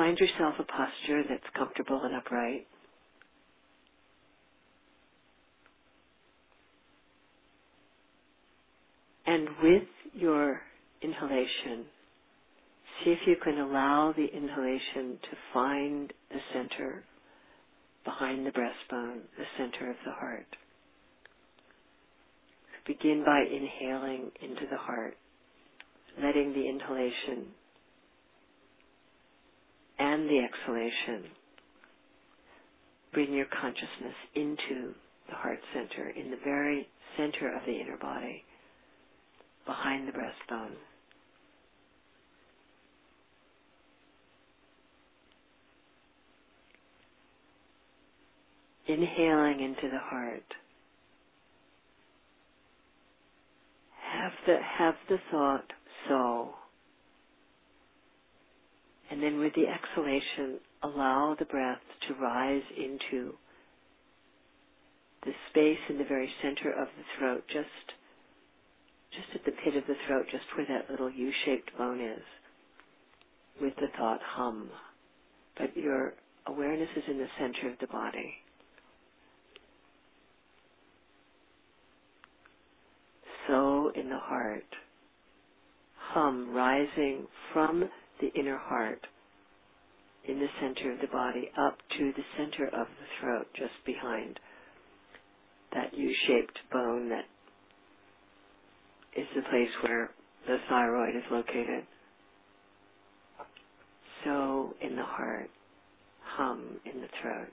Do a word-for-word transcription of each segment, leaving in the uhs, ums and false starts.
find yourself a posture that's comfortable and upright. And with your inhalation, see if you can allow the inhalation to find the center behind the breastbone, the center of the heart. Begin by inhaling into the heart, letting the inhalation and the exhalation bring your consciousness into the heart center, in the very center of the inner body, behind the breastbone. Inhaling into the heart. Have the, have the thought, so. And then with the exhalation, allow the breath to rise into the space in the very center of the throat, just, just at the pit of the throat, just where that little U-shaped bone is, with the thought, hum. But your awareness is in the center of the body. So in the heart, hum, rising from the inner heart in the center of the body up to the center of the throat, just behind that U-shaped bone that is the place where the thyroid is located. So in the heart, hum in the throat.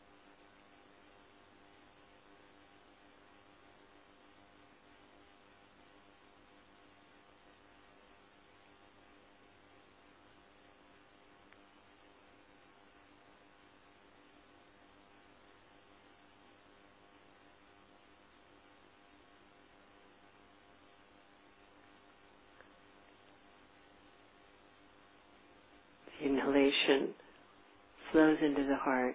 Inhalation flows into the heart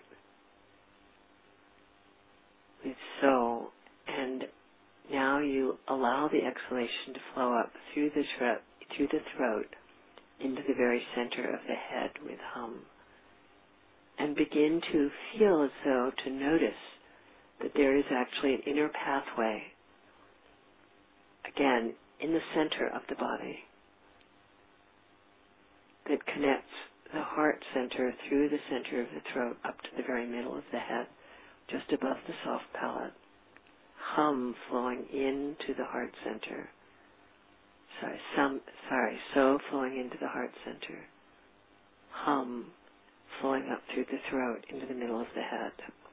with so, and now you allow the exhalation to flow up through the throat, through the throat into the very center of the head with hum. And begin to feel as though to notice that there is actually an inner pathway, again, in the center of the body, that connects the heart center through the center of the throat up to the very middle of the head, just above the soft palate. Hum flowing into the heart center. Sorry, some, sorry, so flowing into the heart center. Hum flowing up through the throat into the middle of the head.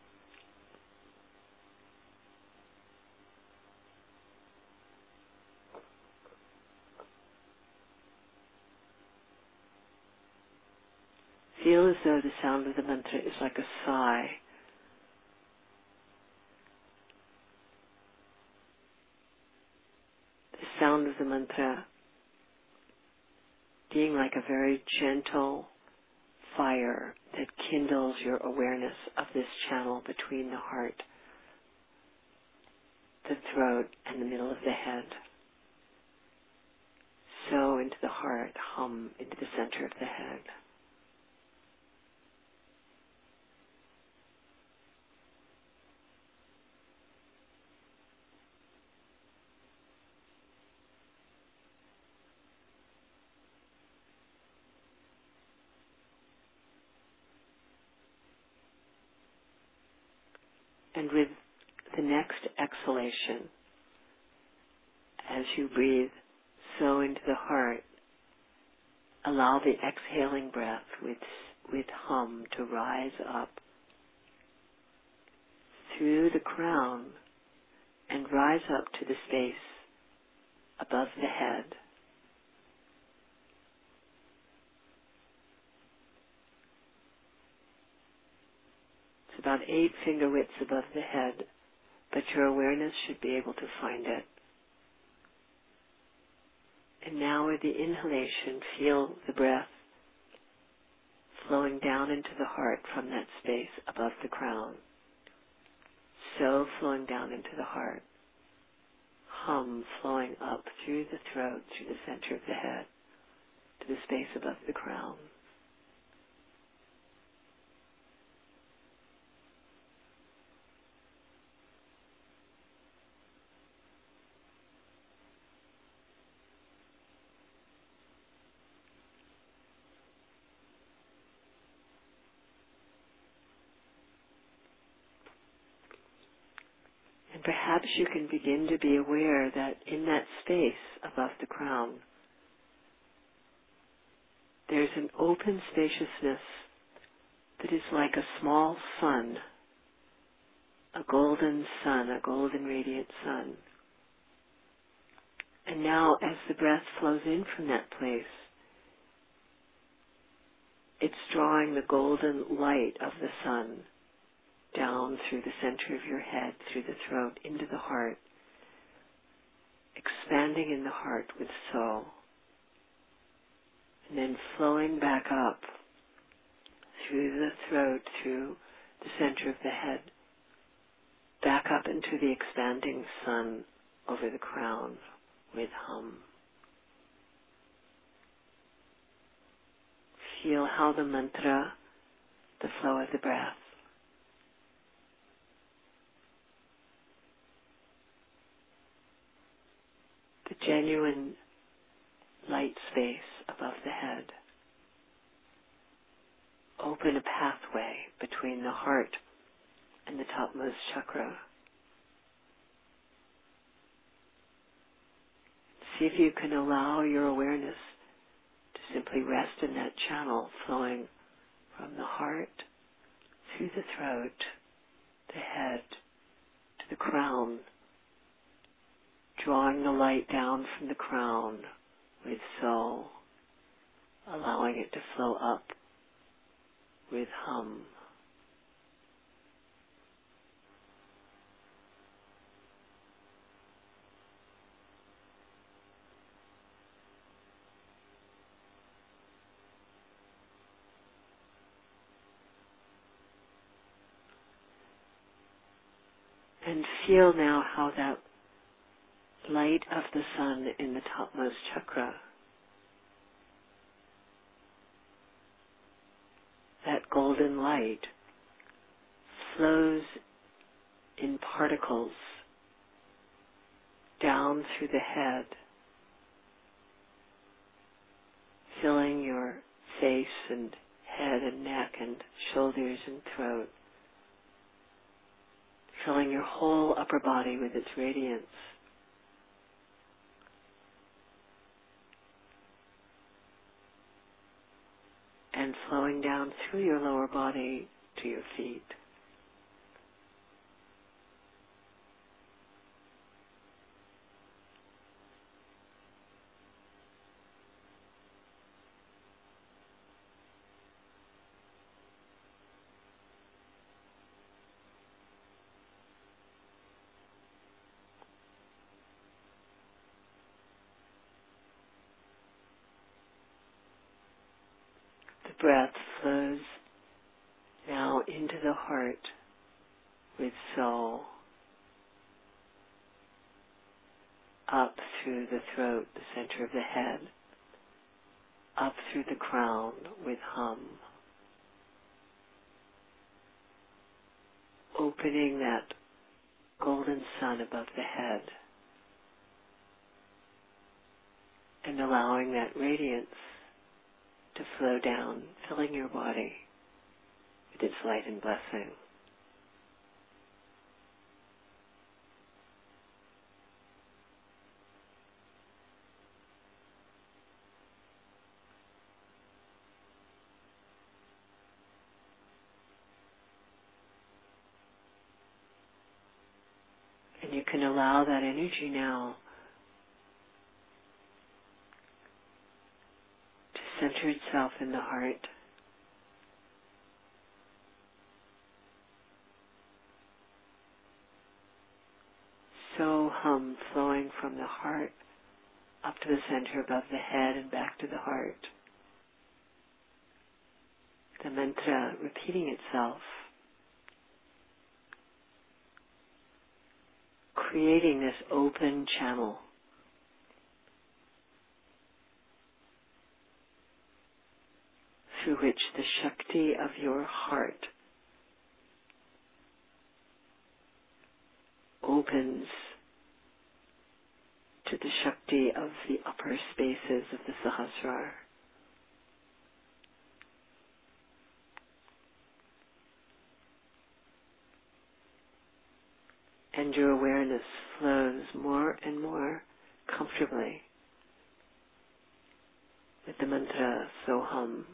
Feel as though the sound of the mantra is like a sigh. The sound of the mantra being like a very gentle fire that kindles your awareness of this channel between the heart, the throat, and the middle of the head. So into the heart, hum into the center of the head. And with the next exhalation, as you breathe so into the heart, allow the exhaling breath with, with hum to rise up through the crown and rise up to the space above the head. It's about eight finger widths above the head, but your awareness should be able to find it. And now with the inhalation, feel the breath flowing down into the heart from that space above the crown. So flowing down into the heart. Hum flowing up through the throat, through the center of the head, to the space above the crown. And perhaps you can begin to be aware that in that space above the crown, there's an open spaciousness that is like a small sun, a golden sun, a golden radiant sun. And now as the breath flows in from that place, it's drawing the golden light of the sun down through the center of your head, through the throat, into the heart, expanding in the heart with so, and then flowing back up through the throat, through the center of the head, back up into the expanding sun over the crown with hum. Feel how the mantra, the flow of the breath, the genuine light space above the head, open a pathway between the heart and the topmost chakra. See if you can allow your awareness to simply rest in that channel flowing from the heart, through the throat, the head, to the crown, drawing the light down from the crown with so, allowing it to flow up with hum. And feel now how that light of the sun in the topmost chakra, that golden light, flows in particles down through the head, filling your face and head and neck and shoulders and throat, filling your whole upper body with its radiance. And flowing down through your lower body to your feet. The breath flows now into the heart with soul, up through the throat, the center of the head, up through the crown with hum, opening that golden sun above the head and allowing that radiance to flow down, filling your body with its light and blessing. And you can allow that energy now center itself in the heart. So hum flowing from the heart up to the center above the head and back to the heart. The mantra repeating itself, creating this open channel through which the Shakti of your heart opens to the Shakti of the upper spaces of the Sahasrara. and your awareness flows more and more comfortably with the mantra Soham.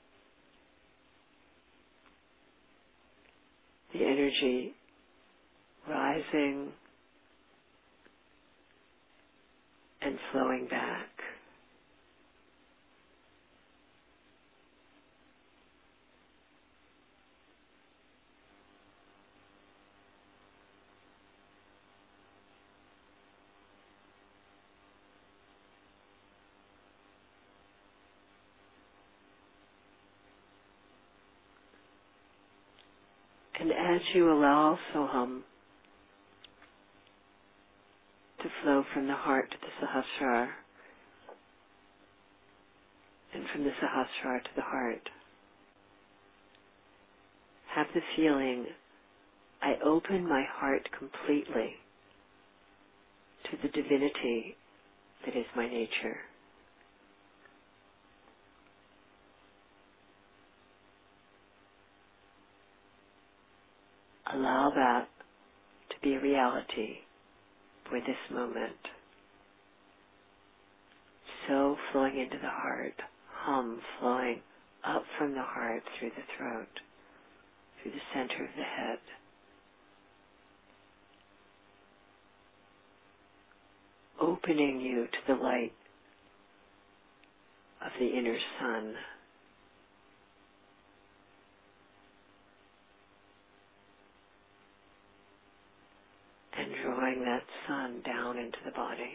The energy rising and flowing back. And as you allow Soham to flow from the heart to the Sahasrara, and from the Sahasrara to the heart, have the feeling, I open my heart completely to the divinity that is my nature. Allow that to be a reality for this moment. So flowing into the heart, hum flowing up from the heart through the throat, through the center of the head. Opening you to the light of the inner sun. And drawing that sun down into the body.